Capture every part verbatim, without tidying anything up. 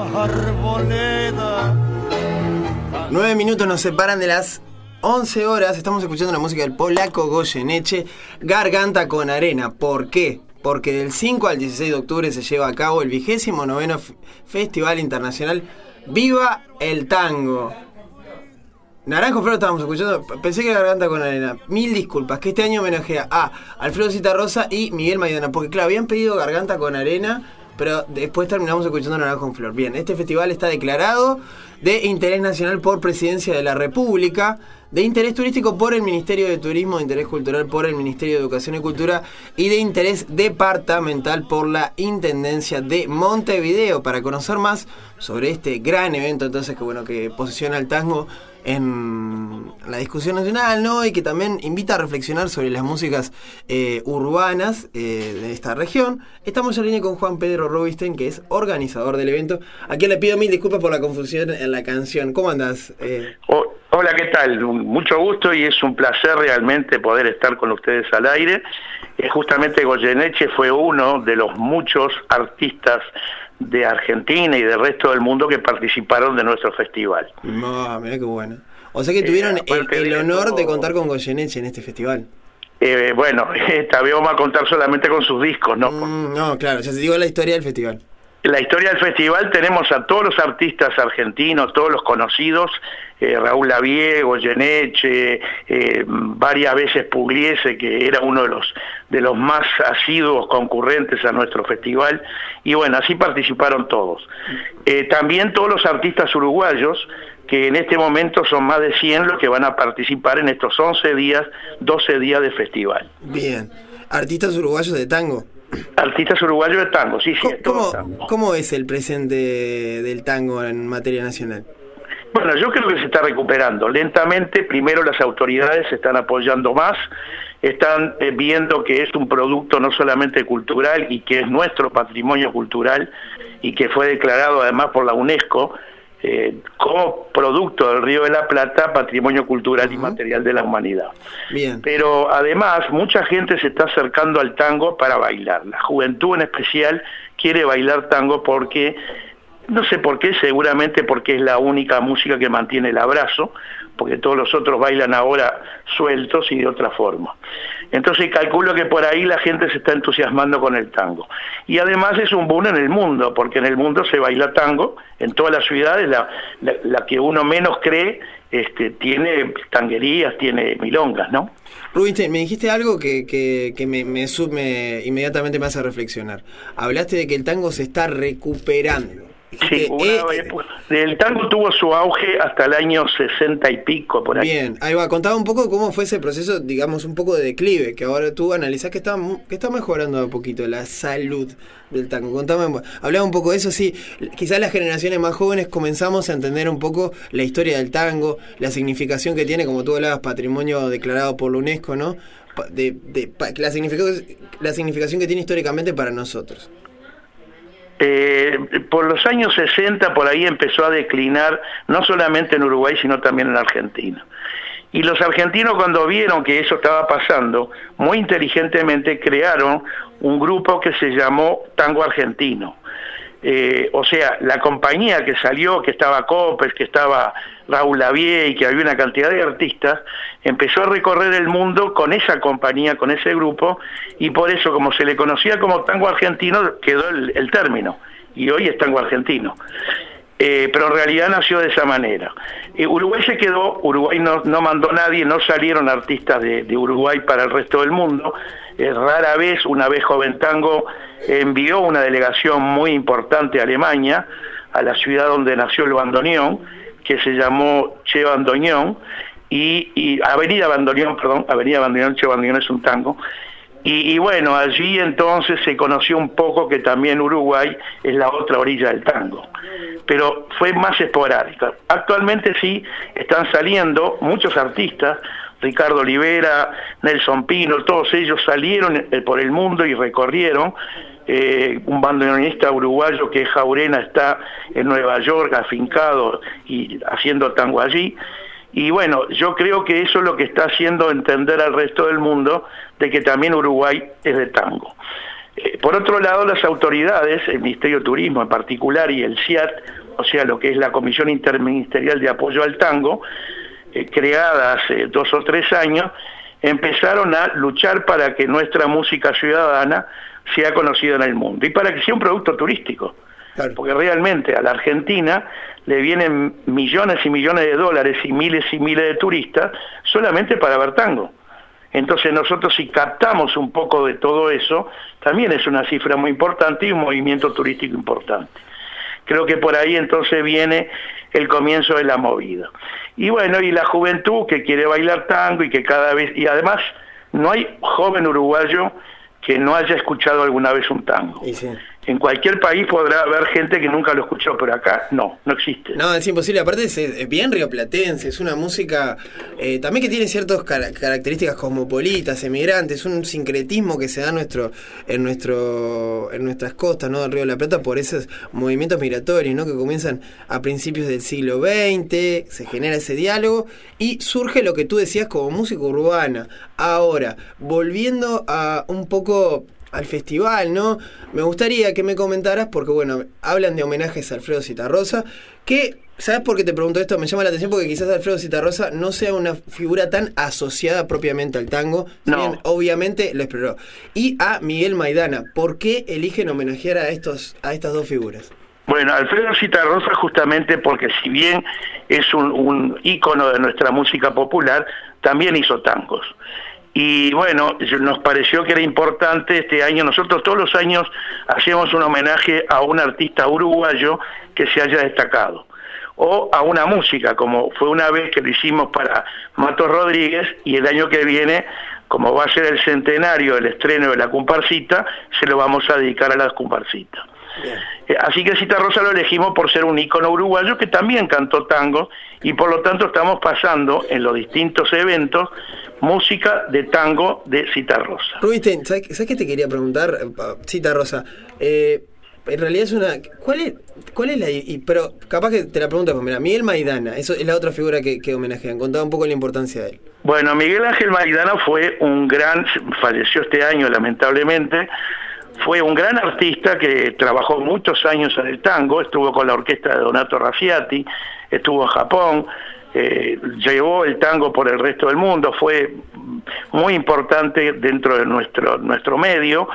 arboleda. Nueve minutos nos separan de las once horas. Estamos escuchando la música del polaco Goyeneche, Garganta con Arena. ¿Por qué? Porque del cinco al dieciséis de octubre se lleva a cabo el vigésimo noveno F- Festival Internacional Viva el Tango. Naranjo Flor estábamos escuchando, pensé que era Garganta con Arena. Mil disculpas, que este año homenajea a Alfredo Citarrosa y Miguel Maidana, porque claro, habían pedido Garganta con Arena, pero después terminamos escuchando Naranjo en Flor. Bien, este festival está declarado de interés nacional por Presidencia de la República, de interés turístico por el Ministerio de Turismo, de interés cultural por el Ministerio de Educación y Cultura y de interés departamental por la Intendencia de Montevideo. Para conocer más sobre este gran evento, entonces, que bueno, que posiciona el tango en la discusión nacional, ¿no? Y que también invita a reflexionar sobre las músicas eh, urbanas eh, de esta región. Estamos en línea con Juan Pedro Rubinstein, que es organizador del evento. A quien le pido mil disculpas por la confusión en la canción. ¿Cómo andás? Eh... Oh, hola, ¿qué tal? Mucho gusto y es un placer realmente poder estar con ustedes al aire. Eh, justamente Goyeneche fue uno de los muchos artistas de Argentina y del resto del mundo que participaron de nuestro festival. No, mirá qué bueno. O sea que tuvieron eh, el, el honor de, eso, de contar con Goyeneche en este festival. Eh, bueno, esta vez vamos a contar solamente con sus discos, ¿no? Mm, no, claro, ya se digo la historia del festival. La historia del festival tenemos a todos los artistas argentinos, todos los conocidos, eh, Raúl Lavie, Goyeneche, eh, varias veces Pugliese, que era uno de los de los más asiduos concurrentes a nuestro festival, y bueno, así participaron todos. Eh, también todos los artistas uruguayos, que en este momento son más de cien los que van a participar en estos once días, doce días de festival. Bien, artistas uruguayos de tango. Artistas uruguayos de tango, sí, sí. ¿Cómo, tango. ¿Cómo es el presente del tango en materia nacional? Bueno, yo creo que se está recuperando lentamente. Primero las autoridades se están apoyando más, están eh, viendo que es un producto no solamente cultural y que es nuestro patrimonio cultural y que fue declarado además por la UNESCO eh, como producto del Río de la Plata, patrimonio cultural uh-huh. y material de la humanidad. Bien. Pero además mucha gente se está acercando al tango para bailar. La juventud en especial quiere bailar tango porque, no sé por qué, seguramente porque es la única música que mantiene el abrazo, porque todos los otros bailan ahora sueltos y de otra forma. Entonces calculo que por ahí la gente se está entusiasmando con el tango. Y además es un boom en el mundo, porque en el mundo se baila tango, en todas las ciudades, la, la, la que uno menos cree este, tiene tanguerías, tiene milongas, ¿no? Rubinstein, me dijiste algo que, que, que me, me, me inmediatamente me hace reflexionar. Hablaste de que el tango se está recuperando. Sí, una, eh, el tango tuvo su auge hasta el año sesenta y pico, por ahí. Bien, ahí va, contaba un poco cómo fue ese proceso, digamos, un poco de declive, que ahora tú analizás que está, que está mejorando un poquito la salud del tango. Contame, hablaba un poco de eso, sí, quizás las generaciones más jóvenes comenzamos a entender un poco la historia del tango, la significación que tiene, como tú hablabas, patrimonio declarado por la UNESCO, ¿no? De, de, la, significación, la significación que tiene históricamente para nosotros. Eh, por los años sesenta por ahí empezó a declinar, no solamente en Uruguay, sino también en Argentina. Y los argentinos, cuando vieron que eso estaba pasando, muy inteligentemente crearon un grupo que se llamó Tango Argentino. Eh, o sea, la compañía que salió, que estaba Copes, que estaba Raúl Lavie y que había una cantidad de artistas, empezó a recorrer el mundo con esa compañía, con ese grupo, y por eso, como se le conocía como tango argentino, quedó el, el término, y hoy es tango argentino. Eh, pero en realidad nació de esa manera. Eh, Uruguay se quedó, Uruguay no, no mandó nadie, no salieron artistas de, de Uruguay para el resto del mundo. Eh, rara vez, una vez Joven Tango envió una delegación muy importante a Alemania, a la ciudad donde nació el bandoneón, que se llamó Che Bandoneón, y, y Avenida Bandoneón, perdón, Avenida Bandoneón, Che Bandoneón es un tango. Y, y bueno, allí entonces se conoció un poco que también Uruguay es la otra orilla del tango, pero fue más esporádica. Actualmente sí están saliendo muchos artistas, Ricardo Olivera, Nelson Pino, todos ellos salieron por el mundo y recorrieron. Eh, un bandoneonista uruguayo que es Jaurena está en Nueva York afincado y haciendo tango allí. Y bueno, yo creo que eso es lo que está haciendo entender al resto del mundo de que también Uruguay es de tango. Eh, por otro lado, las autoridades, el Ministerio de Turismo en particular y el C I A T, o sea, lo que es la Comisión Interministerial de Apoyo al Tango, eh, creada hace dos o tres años, empezaron a luchar para que nuestra música ciudadana sea conocida en el mundo y para que sea un producto turístico. Claro. Porque realmente a la Argentina le vienen millones y millones de dólares y miles y miles de turistas solamente para ver tango. Entonces nosotros, si captamos un poco de todo eso, también es una cifra muy importante y un movimiento turístico importante. Creo que por ahí entonces viene el comienzo de la movida. Y bueno, y la juventud que quiere bailar tango y que cada vez, y además no hay joven uruguayo que no haya escuchado alguna vez un tango. Y sí. En cualquier país podrá haber gente que nunca lo escuchó, pero acá no, no existe. No, es imposible. Aparte es, es bien rioplatense, es una música eh, también que tiene ciertas car características cosmopolitas, emigrantes, un sincretismo que se da en nuestro, en nuestro, en nuestras costas, ¿no? Del Río de la Plata, por esos movimientos migratorios, ¿no? Que comienzan a principios del siglo veinte, se genera ese diálogo y surge lo que tú decías como música urbana. Ahora, volviendo a un poco al festival, ¿no? Me gustaría que me comentaras, porque bueno, hablan de homenajes a Alfredo Zitarrosa, que, ¿sabes por qué te pregunto esto? Me llama la atención porque quizás Alfredo Zitarrosa no sea una figura tan asociada propiamente al tango, no. Bien, obviamente lo exploró. Y a Miguel Maidana, ¿por qué eligen homenajear a estos, a estas dos figuras? Bueno, Alfredo Zitarrosa justamente porque si bien es un, un ícono de nuestra música popular, también hizo tangos. Y bueno, nos pareció que era importante este año, nosotros todos los años hacemos un homenaje a un artista uruguayo que se haya destacado, o a una música, como fue una vez que lo hicimos para Matos Rodríguez, y el año que viene, como va a ser el centenario del estreno de La Comparsita, se lo vamos a dedicar a La Comparsita. Eh, así que Zitarrosa lo elegimos por ser un ícono uruguayo que también cantó tango, y por lo tanto estamos pasando en los distintos eventos música de tango de Zitarrosa. Rubinstein, ¿sabes, ¿sabes qué te quería preguntar? Zitarrosa, eh, en realidad es una... ¿Cuál es, cuál es la...? Y, pero capaz que te la pregunto, pues mira, Miguel Maidana, eso es la otra figura que, que homenajean. Contaba un poco la importancia de él. Bueno, Miguel Ángel Maidana fue un gran... falleció este año lamentablemente. Fue un gran artista que trabajó muchos años en el tango, estuvo con la orquesta de Donato Raffiati, estuvo en Japón, eh, llevó el tango por el resto del mundo, fue muy importante dentro de nuestro, nuestro medio,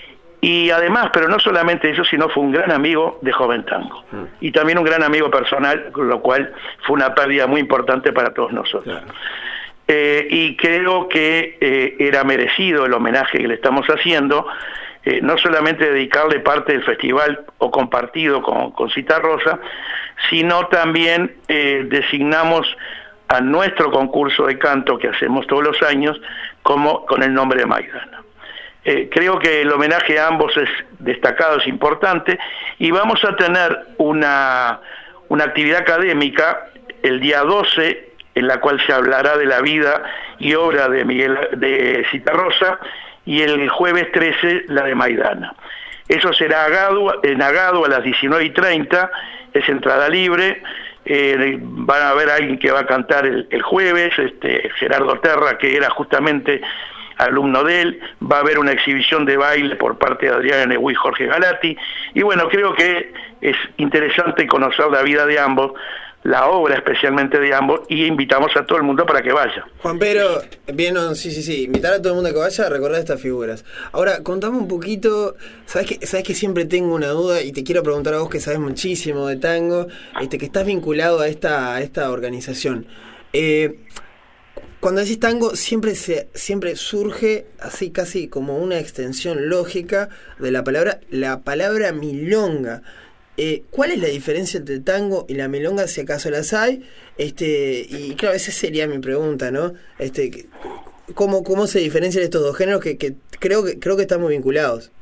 y además, pero no solamente eso, sino fue un gran amigo de Joven Tango, mm. y también un gran amigo personal, con lo cual fue una pérdida muy importante para todos nosotros. Claro. Eh, y creo que eh, era merecido el homenaje que le estamos haciendo, Eh, no solamente dedicarle parte del festival o compartido con, con Zitarrosa, sino también eh, designamos a nuestro concurso de canto que hacemos todos los años como con el nombre de Maidana. Eh, creo que el homenaje a ambos es destacado, es importante, y vamos a tener una, una actividad académica el día doce, en la cual se hablará de la vida y obra de Miguel de Zitarrosa, y el jueves trece la de Maidana. Eso será Agado, en Agado a las diecinueve y treinta, es entrada libre, eh, van a ver a alguien que va a cantar el, el jueves, este Gerardo Terra, que era justamente alumno de él, va a haber una exhibición de baile por parte de Adriana Negui y Jorge Galati, y bueno, creo que es interesante conocer la vida de ambos, la obra especialmente de ambos, y invitamos a todo el mundo para que vaya. Juan Pedro, bien, no, sí, sí, sí, invitar a todo el mundo a que vaya a recordar estas figuras. Ahora, contame un poquito, sabes que, sabes que siempre tengo una duda y te quiero preguntar a vos que sabes muchísimo de tango, este, que estás vinculado a esta, a esta organización. Eh, cuando decís tango, siempre se, siempre surge así casi como una extensión lógica de la palabra, la palabra milonga. Eh, ¿Cuál es la diferencia entre el tango y la milonga, si acaso las hay? Este, y claro, esa sería mi pregunta, ¿no? Este, ¿cómo, cómo se diferencian estos dos géneros que, que creo que creo que están muy vinculados?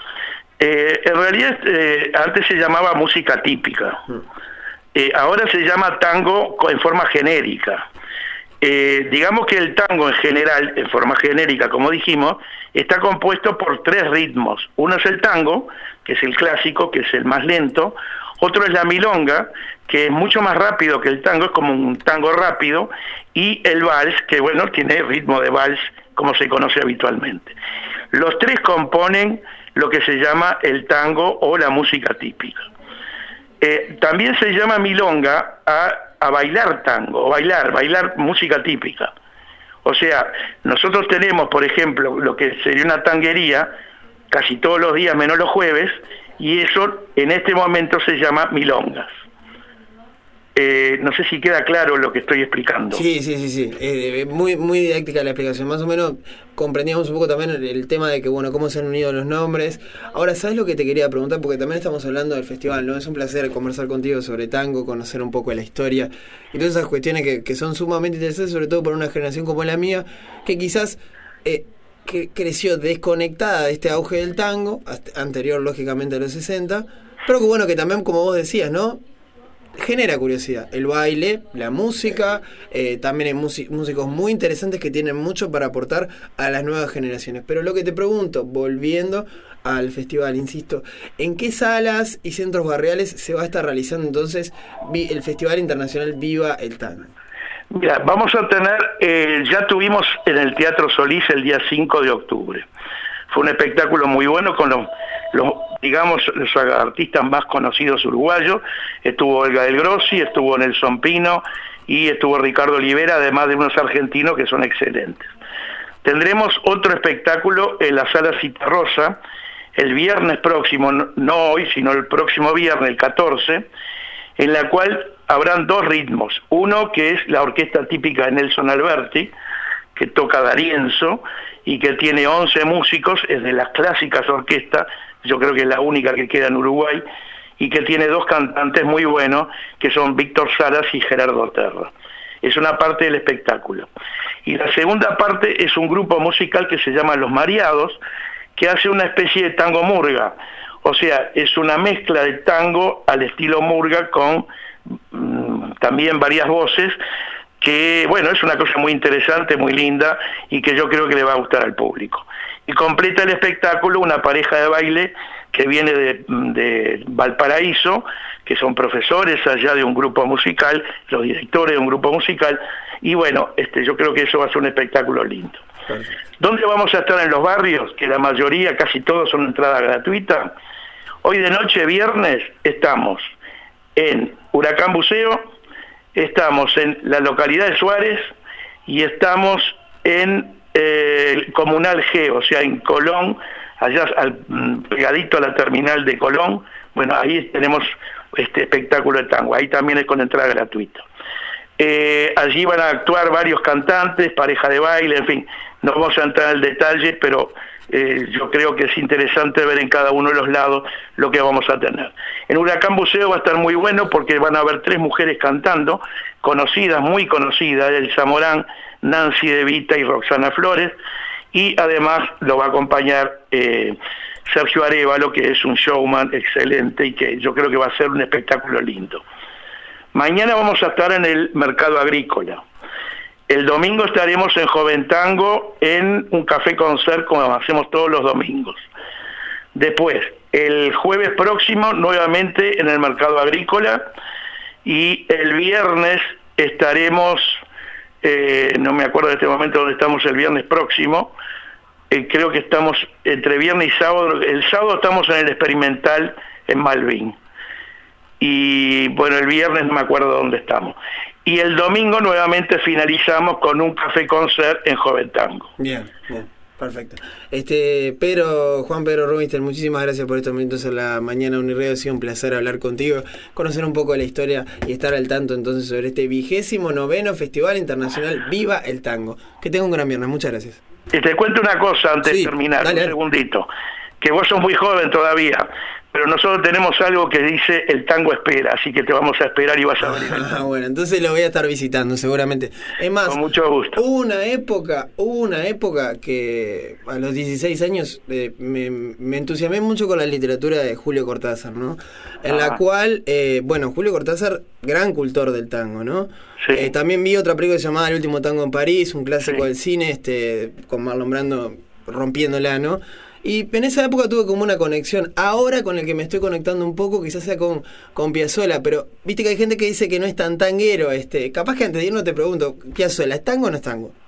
Eh, en realidad, eh, antes se llamaba música típica. Mm. Eh, ahora se llama tango en forma genérica. Eh, digamos que el tango en general, en forma genérica, como dijimos, está compuesto por tres ritmos. Uno es el tango, que es el clásico, que es el más lento. Otro es la milonga, que es mucho más rápido que el tango, es como un tango rápido. Y el vals, que bueno, tiene ritmo de vals, como se conoce habitualmente. Los tres componen lo que se llama el tango o la música típica. Eh, también se llama milonga a, a bailar tango, o bailar, bailar música típica. O sea, nosotros tenemos, por ejemplo, lo que sería una tanguería, casi todos los días menos los jueves, y eso en este momento se llama milongas. Eh, no sé si queda claro lo que estoy explicando. Sí, sí, sí, sí. Eh, muy, muy didáctica la explicación. Más o menos comprendíamos un poco también el, el tema de que, bueno, cómo se han unido los nombres. Ahora, ¿sabes lo que te quería preguntar? Porque también estamos hablando del festival, ¿no? Es un placer conversar contigo sobre tango, conocer un poco de la historia y todas esas cuestiones que, que son sumamente interesantes, sobre todo para una generación como la mía, que quizás eh, que creció desconectada de este auge del tango, anterior, lógicamente, a los sesenta, pero que, bueno, que también, como vos decías, ¿no?, genera curiosidad, el baile, la música, eh, también hay músicos muy interesantes que tienen mucho para aportar a las nuevas generaciones. Pero lo que te pregunto, volviendo al festival, insisto, ¿en qué salas y centros barriales se va a estar realizando entonces el Festival Internacional Viva el Tango? Mira, vamos a tener, eh, ya tuvimos en el Teatro Solís el día cinco de octubre. Fue un espectáculo muy bueno con los, los, digamos, los artistas más conocidos uruguayos. Estuvo Olga del Grossi, estuvo Nelson Pino y estuvo Ricardo Olivera, además de unos argentinos que son excelentes. Tendremos otro espectáculo en la Sala Citarrosa el viernes próximo, no hoy, sino el próximo viernes, el catorce, en la cual habrán dos ritmos. Uno que es la orquesta típica de Nelson Alberti, que toca D'Arienzo, y que tiene once músicos, es de las clásicas orquestas, yo creo que es la única que queda en Uruguay, y que tiene dos cantantes muy buenos, que son Víctor Salas y Gerardo Terra. Es una parte del espectáculo. Y la segunda parte es un grupo musical que se llama Los Mareados, que hace una especie de tango murga. O sea, es una mezcla de tango al estilo murga con mmm, también varias voces, que, bueno, es una cosa muy interesante, muy linda, y que yo creo que le va a gustar al público. Y completa el espectáculo una pareja de baile que viene de, de Valparaíso, que son profesores allá de un grupo musical, los directores de un grupo musical, y bueno, este, yo creo que eso va a ser un espectáculo lindo. Perfecto. ¿Dónde vamos a estar en los barrios? Que la mayoría, casi todos, son entrada gratuita. Hoy de noche, viernes, estamos en Huracán Buceo, estamos en la localidad de Suárez y estamos en eh, el Comunal G, o sea, en Colón, allá al, pegadito a la terminal de Colón. Bueno, ahí tenemos este espectáculo de tango, ahí también es con entrada gratuita. Eh, allí van a actuar varios cantantes, pareja de baile, en fin, no vamos a entrar en el detalle, pero eh, yo creo que es interesante ver en cada uno de los lados lo que vamos a tener. En Huracán Buceo va a estar muy bueno porque van a haber tres mujeres cantando, conocidas, muy conocidas, Elsa Morán, Nancy De Vita y Roxana Flores, y además lo va a acompañar eh, Sergio Arévalo, que es un showman excelente y que yo creo que va a ser un espectáculo lindo. Mañana vamos a estar en el Mercado Agrícola. El domingo estaremos en Joven Tango en un café concert como hacemos todos los domingos. Después, el jueves próximo nuevamente en el Mercado Agrícola y el viernes estaremos, eh, no me acuerdo de este momento dónde estamos el viernes próximo, eh, creo que estamos entre viernes y sábado, el sábado estamos en el Experimental en Malvin. Y bueno, el viernes no me acuerdo dónde estamos. Y el domingo nuevamente finalizamos con un café concert en Joven Tango. Bien, bien, perfecto. Este, Pedro, Juan Pedro Rubinstein, muchísimas gracias por estos minutos en la mañana Unirradio. Ha sido un placer hablar contigo, conocer un poco de la historia y estar al tanto entonces sobre este vigésimo noveno Festival Internacional Viva el Tango. Que tenga un gran viernes, muchas gracias. Y te cuento una cosa antes sí, de terminar, dale, un segundito, que vos sos muy joven todavía, pero nosotros tenemos algo que dice el tango espera, así que te vamos a esperar y vas a venir. Ah, bueno, entonces lo voy a estar visitando seguramente. Es más, con mucho gusto. Hubo una época, hubo una época que a los dieciséis años eh, me, me entusiasmé mucho con la literatura de Julio Cortázar, ¿no? En ah. la cual, eh, bueno, Julio Cortázar, gran cultor del tango, ¿no? Sí. Eh, también vi otra película llamada El último tango en París, un clásico sí. del cine, este, con Marlon Brando rompiéndola, ¿no? Y en esa época tuve como una conexión. Ahora con el que me estoy conectando un poco, quizás sea con, con Piazzolla, pero viste que hay gente que dice que no es tan tanguero. Este, capaz que antes de irnos te pregunto, ¿Piazzolla es tango o no es tango?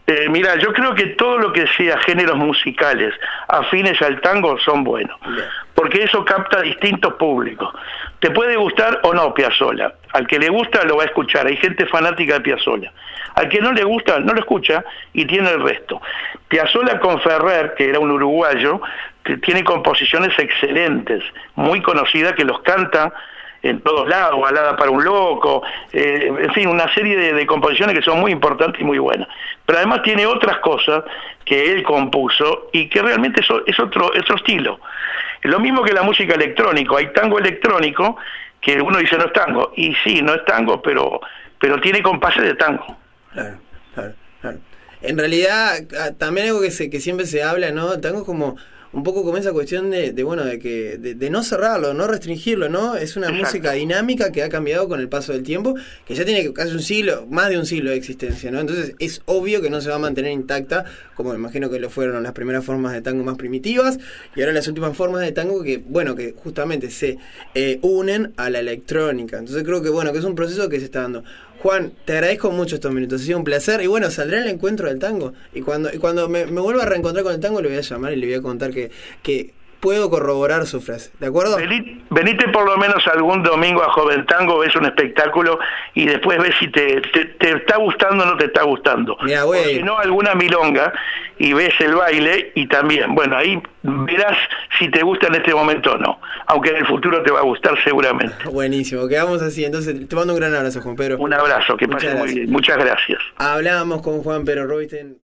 Eh, mira, yo creo que todo lo que sea géneros musicales afines al tango son buenos, porque eso capta distintos públicos. Te puede gustar o no Piazzolla, al que le gusta lo va a escuchar, hay gente fanática de Piazzolla, al que no le gusta no lo escucha y tiene el resto. Piazzolla con Ferrer, que era un uruguayo, que tiene composiciones excelentes, muy conocidas, que los canta en todos lados, Balada para un loco, eh, en fin, una serie de, de composiciones que son muy importantes y muy buenas. Pero además tiene otras cosas que él compuso y que realmente es, es otro, otro estilo. Lo mismo que la música electrónica, hay tango electrónico que uno dice no es tango, y sí, no es tango, pero, pero tiene compases de tango. Claro, claro, claro. En realidad, también algo que, se, que siempre se habla, ¿no? El tango es como un poco como esa cuestión de, de bueno, de que de, de no cerrarlo, no restringirlo, ¿no? Es una Exacto. música dinámica que ha cambiado con el paso del tiempo, que ya tiene casi un siglo, más de un siglo de existencia, ¿no? Entonces es obvio que no se va a mantener intacta, como me imagino que lo fueron las primeras formas de tango más primitivas, y ahora las últimas formas de tango que, bueno, que justamente se eh, unen a la electrónica. Entonces creo que, bueno, que es un proceso que se está dando. Juan, te agradezco mucho estos minutos, ha sido un placer. Y bueno, saldrá el encuentro del tango. Y cuando y cuando me, me vuelva a reencontrar con el tango, le voy a llamar y le voy a contar que, que puedo corroborar su frase. ¿De acuerdo? Venite por lo menos algún domingo a Joven Tango, ves un espectáculo y después ves si te, te, te está gustando o no te está gustando. Mirá, o si no, alguna milonga y ves el baile y también, bueno, ahí verás si te gusta en este momento o no. Aunque en el futuro te va a gustar seguramente. Buenísimo, quedamos así. Entonces, te mando un gran abrazo, Juan Pedro. Un abrazo, que pases muy bien. Muchas gracias. Hablábamos con Juan Pedro Rubinstein.